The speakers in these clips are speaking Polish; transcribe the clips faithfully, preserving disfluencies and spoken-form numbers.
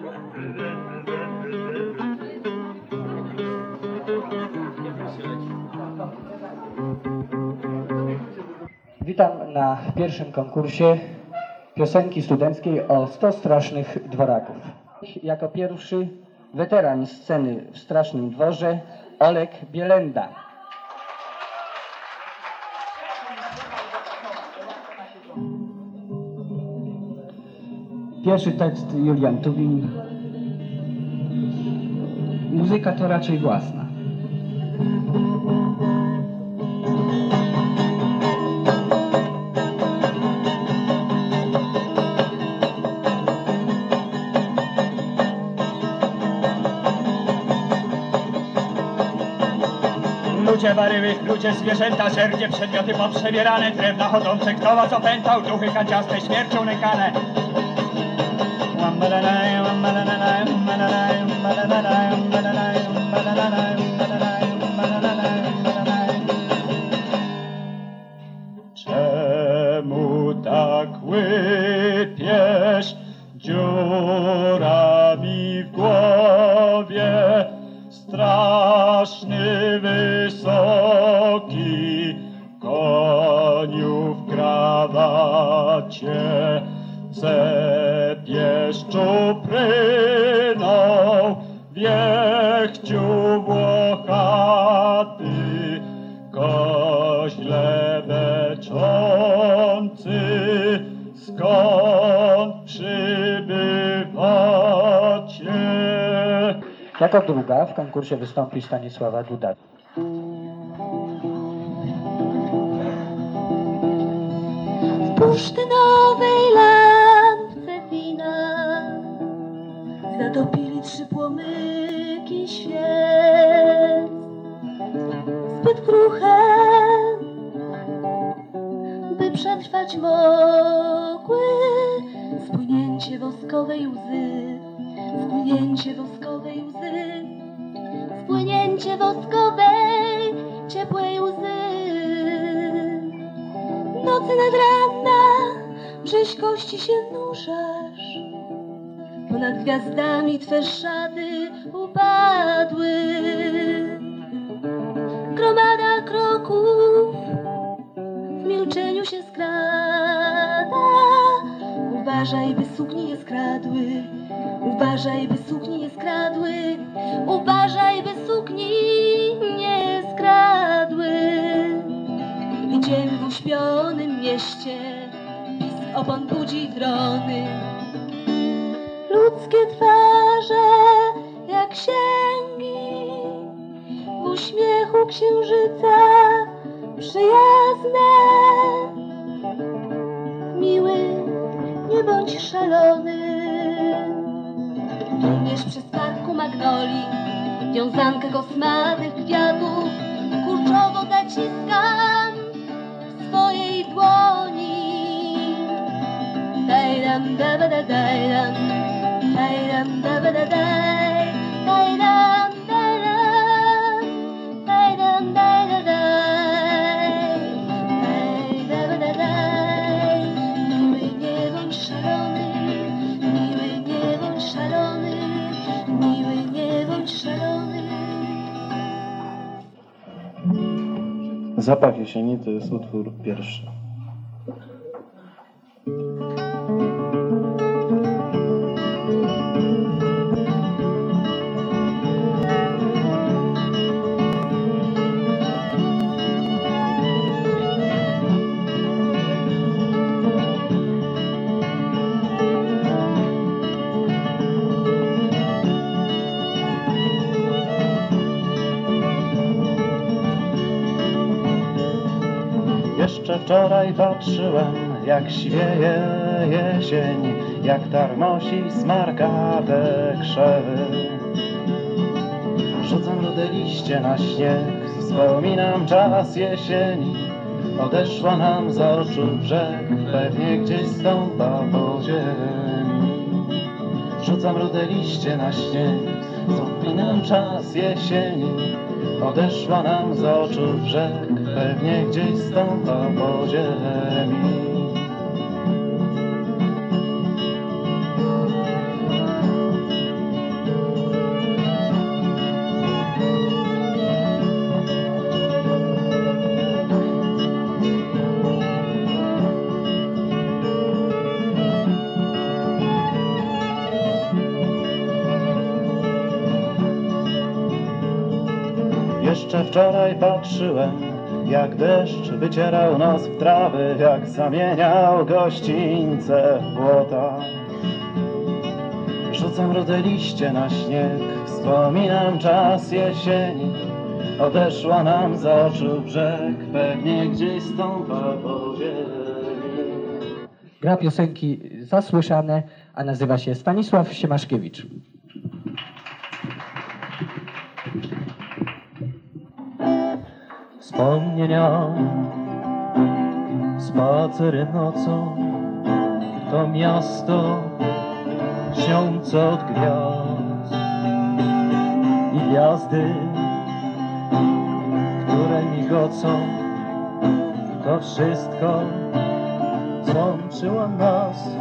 Witam na pierwszym konkursie piosenki studenckiej o sto strasznych dworaków. Jako pierwszy weteran sceny w Strasznym Dworze Olek Bielenda. Pierwszy tekst Julian Tubin. Muzyka to raczej własna. Ludzie barywych, ludzie zwierzęta, żerdzie, przedmioty poprzebierane, drewna chodzące, kto was opętał, duchy kanciaste, śmiercią nękane. Czemu tak łypiesz dziurami w głowie? Straszny, wysoki, koniu w krawacie, cepiesz czupryną, wiechciu włochaty, koźle beczący, skąd przybywacie? Jako druga w konkursie wystąpi Stanisława Duda. W bursztynowej lampce wina zatopili trzy płomyki świec. Zbyt kruche, by przetrwać mogły spłynięcie woskowej łzy. Spłynięcie woskowej łzy, spłynięcie woskowej, ciepłej łzy. Nocy nad ranna, brzyźkości się nurzasz, ponad gwiazdami twe szaty upadły. Gromada kroków w milczeniu się skrada, uważaj, by suknie nie skradły. Uważaj, by sukni nie skradły, uważaj, by sukni nie skradły. Idziemy w uśpionym mieście, pisk opon budzi drony. Ludzkie twarze jak księgi, w uśmiechu księżyca przyjazne. Miły, nie bądź szalony. Biegniesz przez parku magnolii, wiązankę kosmatych kwiatów, kurczowo zaciskam w swojej dłoni. Daj-dam, da-ba-da, daj-dam, daj-dam, da-ba-da, daj, daj-dam, daj-dam, daj-dam, daj-da, daj, daj-da-ba-da, daj. Miły, nie bądź szalony, miły, nie bądź szalony, miły, nie bądź szalony. Zapach jesieni to jest utwór pierwszy. Jeszcze wczoraj patrzyłem, jak świeje jesień, jak tarmosi smarkate krzewy. Rzucam rude liście na śnieg, wspominam czas jesieni. Odeszła nam z oczu brzeg, pewnie gdzieś stąpa po ziemi. Rzucam rude liście na śnieg, wspominam czas jesieni. Odeszła nam z oczu brzeg, pewnie gdzieś stąpa po ziemi. Jeszcze wczoraj patrzyłem, jak deszcz wycierał nos w trawy, jak zamieniał gościńce w błota. Rzucam rude liście na śnieg, wspominam czas jesieni. Odeszła nam z oczu brzeg, pewnie gdzieś stąpa po ziemi. Gra piosenki zasłyszane, a nazywa się Stanisław Siemaszkiewicz. Wspomnienia, spacery nocą, to miasto śniące od gwiazd i gwiazdy, które migocą, to wszystko, co łączyło nas.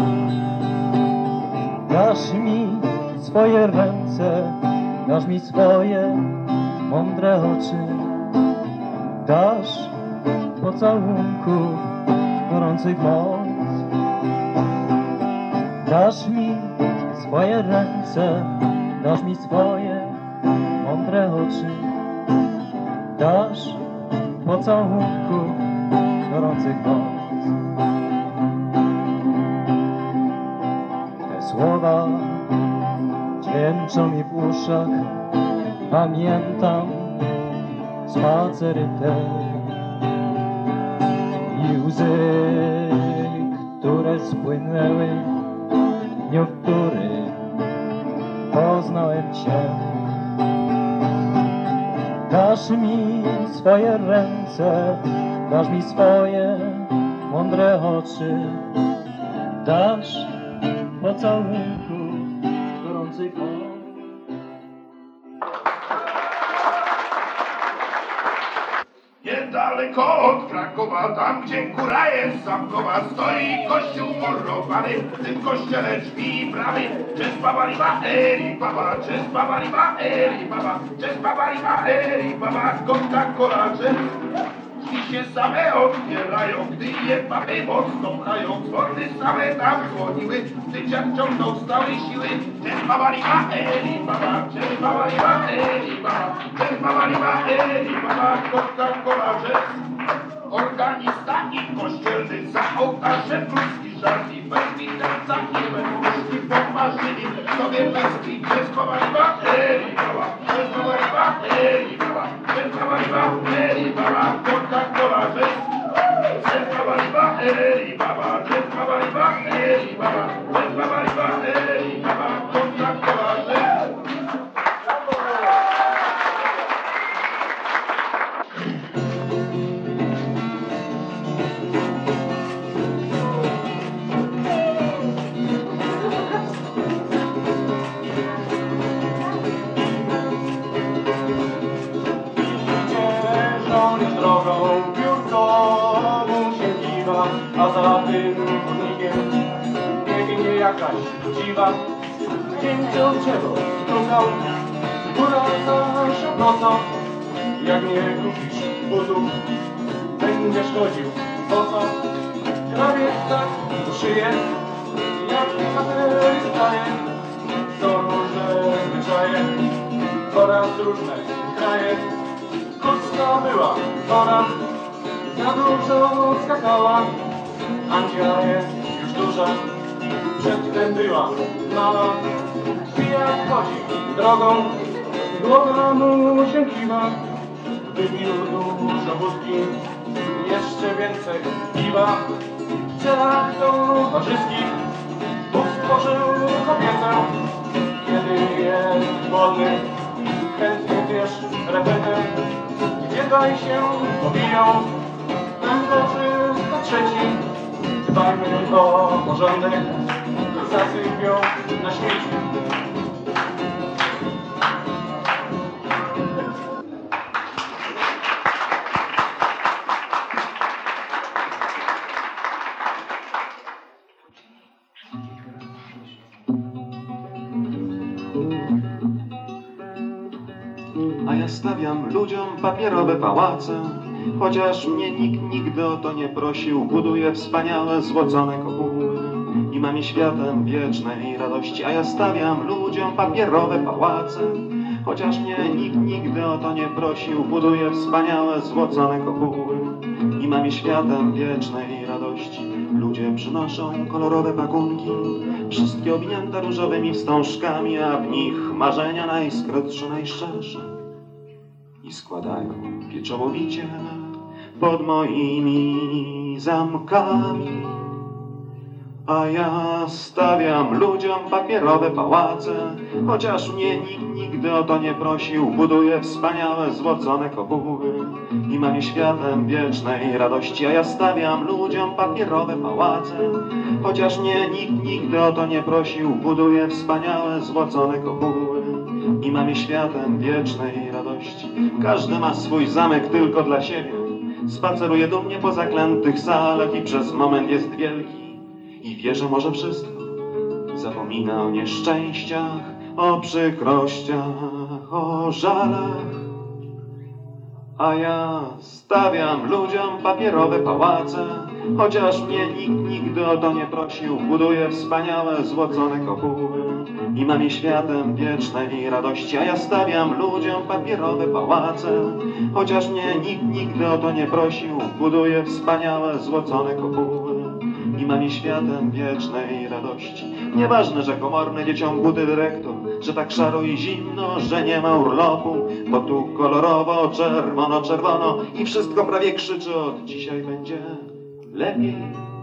Dasz mi swoje ręce, dasz mi swoje mądre oczy, dasz pocałunku gorących moc. Dasz mi swoje ręce, dasz mi swoje mądre oczy, dasz pocałunku gorących moc. Te słowa dźwięczą mi w uszach, pamiętam spacery te i łzy, które spłynęły w dniu, w który poznałem Cię. Dasz mi swoje ręce, dasz mi swoje mądre oczy, dasz pocałunku gorących oczu. Niedaleko od Krakowa, tam gdzie góra jest zamkowa, stoi kościół murowany, w tym kościele drzwi i bramy. Cześć baba liba, eri baba, cześć baba liba, eri baba, cześć baba liba, eri baba, Coca-Cola, drzwi się same otwierają, gdy je baby mocno pchają, dzwony same tam dzwoniły, gdy dziad ciągnął z całej siły. Cześć baba liba, eri baba, cześć baba liba, eri baba, cześć baba liba, eri baba, Coca-Cola, organista i kościelny za ołtarzem ludzki żart i bez widelca i bez puszki pomarzyli sobie męski. Cześć baba liba, eri baba, cześć baba liba, eri baba, cześć baba liba, eri baba, Coca-Cola, cześć baba liba, eri baba, cześć baba liba, eri baba, cześć baba liba, eri baba, Coca-Cola, cześć. Drogą piórkową się kiwa, a za tym chodnikiem biegnie jakaś dziwa. Dzięcioł drzewo stukał, góra naszą nocą. Jak nie kupisz butów, będziesz chodził boso. Krawiec tak szyje, jak materii staje. Są różne zwyczaje, oraz różne kraje. Kucka była chora, za dużo skakała. Andzia jest już duża, przedtem była mała. Pijak chodzi drogą, głowa mu się kiwa. Wypił dużo wódki, jeszcze więcej piwa. W celach towarzyskich utworzył kobietę. Kiedy jest wolny, chętnie wiesz repetę. Gdzie daj się pobiją, tam korzysta trzeci. Dbajmy o porządek, zasypią na śmieci. A ja stawiam ludziom papierowe pałace, chociaż mnie nikt nigdy o to nie prosił. Buduję wspaniałe, złocone kopuły i mam je światem wiecznej radości. A ja stawiam ludziom papierowe pałace, chociaż mnie nikt nigdy o to nie prosił. Buduję wspaniałe, złocone kopuły i mam je światem wiecznej radości. Ludzie przynoszą kolorowe pakunki, wszystkie owinięte różowymi wstążkami, a w nich marzenia najskrótsze, najszczersze i składają pieczołowicie pod moimi zamkami. A ja stawiam ludziom papierowe pałace, chociaż mnie nikt nigdy o to nie prosił. Buduję wspaniałe, złocone kopuły i mam je światem wiecznej radości. A ja stawiam ludziom papierowe pałace, chociaż mnie nikt nigdy o to nie prosił. Buduję wspaniałe, złocone kopuły i mam je światem wiecznej radości. Każdy ma swój zamek tylko dla siebie, spaceruje dumnie po zaklętych salach i przez moment jest wielki i wie, że może wszystko. Zapomina o nieszczęściach, o przykrościach, o żalach. A ja stawiam ludziom papierowe pałace, chociaż mnie nikt nigdy o to nie prosił. Buduję wspaniałe, złocone kopuły i mam je światem wiecznej radości. A ja stawiam ludziom papierowe pałace, chociaż mnie nikt nigdy o to nie prosił. Buduję wspaniałe, złocone kopuły i mam je światem wiecznej radości. Nieważne, że komorny dzieciom buty dyrektor, że tak szaro i zimno, że nie ma urlopu, bo tu kolorowo, czerwono, czerwono i wszystko prawie krzyczy: od dzisiaj będzie lepiej.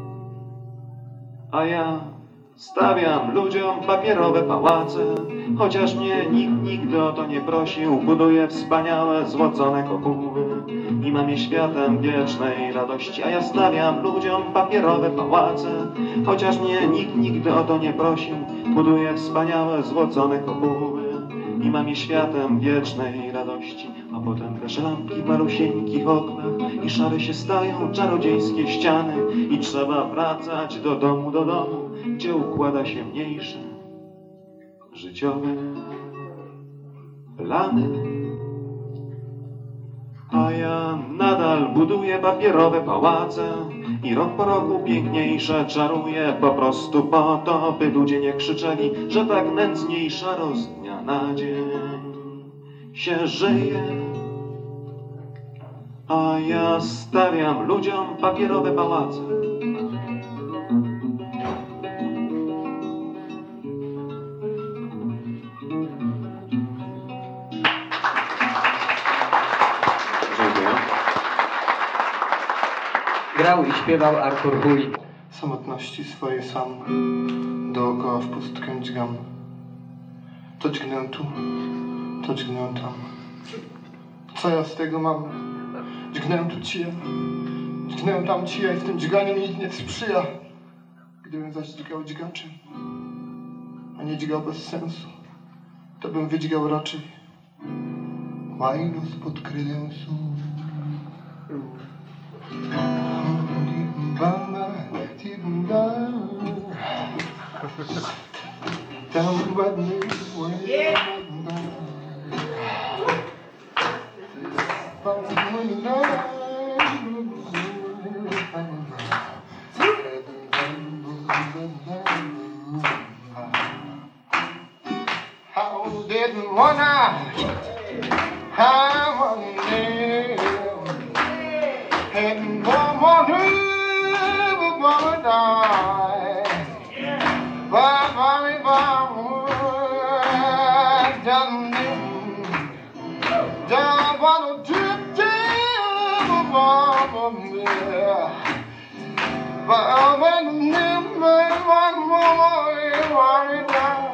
A ja stawiam ludziom papierowe pałace, chociaż mnie nikt nigdy o to nie prosił. Buduję wspaniałe, złocone kopuły i mam je światem wiecznej radości. A ja stawiam ludziom papierowe pałace, chociaż mnie nikt nigdy o to nie prosił. Buduję wspaniałe, złocone kopuły i mam je światem wiecznej radości. A potem też lampki w malusieńkich oknach i szare się stają czarodziejskie ściany i trzeba wracać do domu, do domu, gdzie układa się mniejsze życiowe plany. A ja nadal buduję papierowe pałace i rok po roku piękniejsze czaruję, po prostu po to, by ludzie nie krzyczeli, że tak nędznie i szaro z dnia na dzień się żyje. A ja stawiam ludziom papierowe pałace. Grał i śpiewał Artur Huli. Samotności swojej sam dookoła w pustkę dźgam. To dźgnę tu, to dźgnę tam. Co ja z tego mam? Dźgnę tu cija, dźgnę tam cija i w tym dźganiu mi nikt nie sprzyja. Gdybym zaś dźgał dźgaczem, a nie dźgał bez sensu, to bym wydźgał raczej łajno spod kredensu. How didn't one eye have one day and one more never gonna die. But mommy, mama, doesn't don't wanna trip to mama, but when the never one more worry down.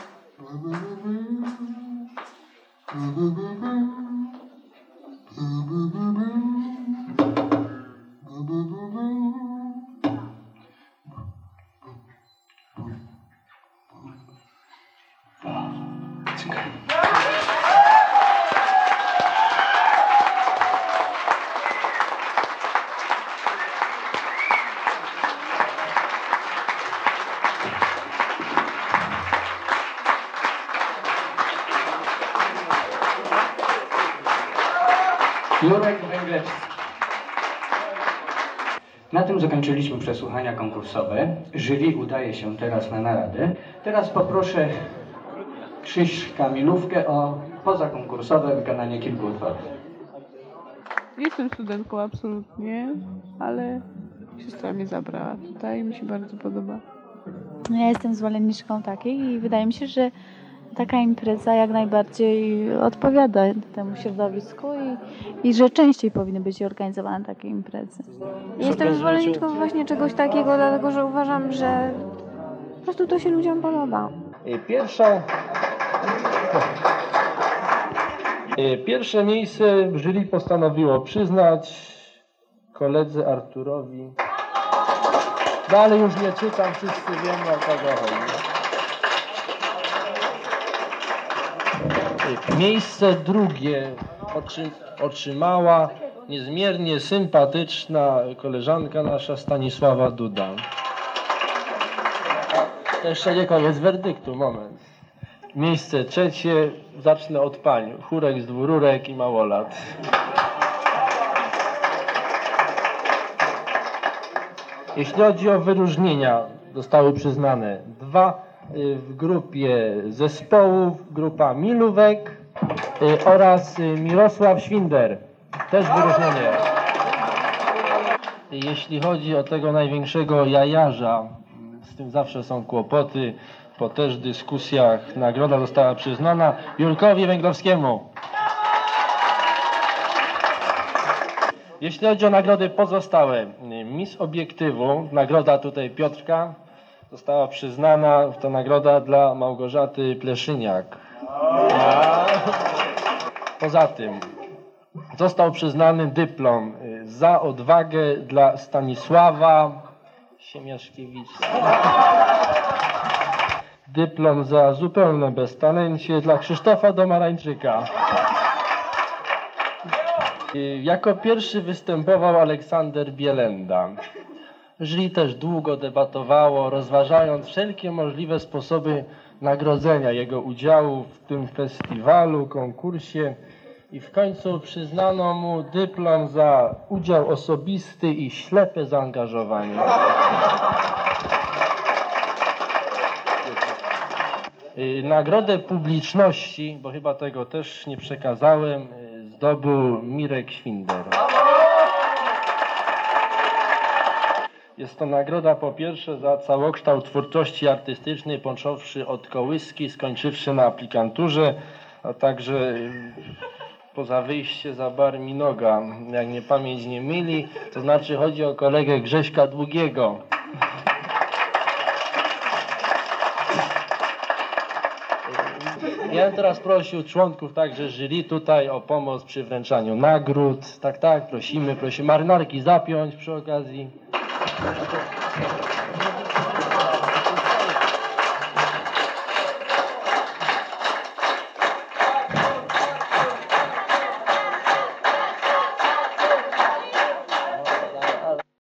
Boo boo boo boo. Boo boo. Jurek Węglewski. Na tym zakończyliśmy przesłuchania konkursowe. Jury udaje się teraz na naradę. Teraz poproszę Krzyśka Milówkę o pozakonkursowe wykonanie kilku utworów. Jestem studentką absolutnie, ale siostra mnie zabrała tutaj i mi się bardzo podoba. Ja jestem zwolenniczką takiej i wydaje mi się, że taka impreza jak najbardziej odpowiada temu środowisku i, i że częściej powinny być organizowane takie imprezy. Jestem zwolenniczką właśnie czegoś takiego, dlatego że uważam, że po prostu to się ludziom podoba. Pierwszą... Pierwsze miejsce w jury postanowiło przyznać koledze Arturowi. Dalej już nie czytam, wszyscy wiemy, o kogo chodzi. Miejsce drugie otrzymała niezmiernie sympatyczna koleżanka nasza Stanisława Duda. To jeszcze nie koniec werdyktu, moment. Miejsce trzecie, zacznę od pań. Chórek z dwururek i małolat. Jeśli chodzi o wyróżnienia, zostały przyznane dwa w grupie zespołów, grupa Milówek oraz Mirosław Świnder, też wyróżnienie. Jeśli chodzi o tego największego jajarza, z tym zawsze są kłopoty, po też dyskusjach nagroda została przyznana Jurkowi Węglowskiemu. Jeśli chodzi o nagrody pozostałe, Miss Obiektywu, nagroda tutaj Piotrka, została przyznana, to nagroda dla Małgorzaty Pleszyniak. Poza tym został przyznany dyplom za odwagę dla Stanisława Siemiaszkiewicza. Dyplom za zupełne beztalencie dla Krzysztofa Domarańczyka. Jako pierwszy występował Aleksander Bielenda. Jury też długo debatowało, rozważając wszelkie możliwe sposoby nagrodzenia jego udziału w tym festiwalu, konkursie i w końcu przyznano mu dyplom za udział osobisty i ślepe zaangażowanie. Nagrodę publiczności, bo chyba tego też nie przekazałem, zdobył Mirek Świnder. Jest to nagroda po pierwsze za całokształt twórczości artystycznej, począwszy od kołyski, skończywszy na aplikanturze, a także poza wyjście za bar Minoga, jak mnie pamięć nie myli, to znaczy chodzi o kolegę Grześka Długiego. Ja bym teraz prosił członków także jury tutaj o pomoc przy wręczaniu nagród. Tak, tak, prosimy, prosimy. Marynarki zapiąć przy okazji.